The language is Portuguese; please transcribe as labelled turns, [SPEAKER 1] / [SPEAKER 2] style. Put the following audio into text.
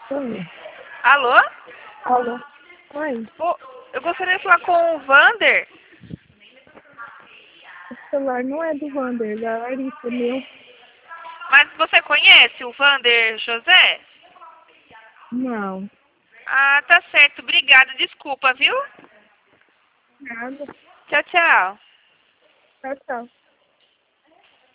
[SPEAKER 1] Oi.
[SPEAKER 2] Alô?
[SPEAKER 1] Alô? Oi.
[SPEAKER 2] Eu gostaria de falar com o Vander.
[SPEAKER 1] O celular não é do Wander, é da Larissa, meu.
[SPEAKER 2] Mas você conhece o Vander José?
[SPEAKER 1] Não.
[SPEAKER 2] Ah, tá certo. Obrigada. Desculpa, viu?
[SPEAKER 1] Nada.
[SPEAKER 2] Tchau, tchau.
[SPEAKER 1] Tchau, tchau.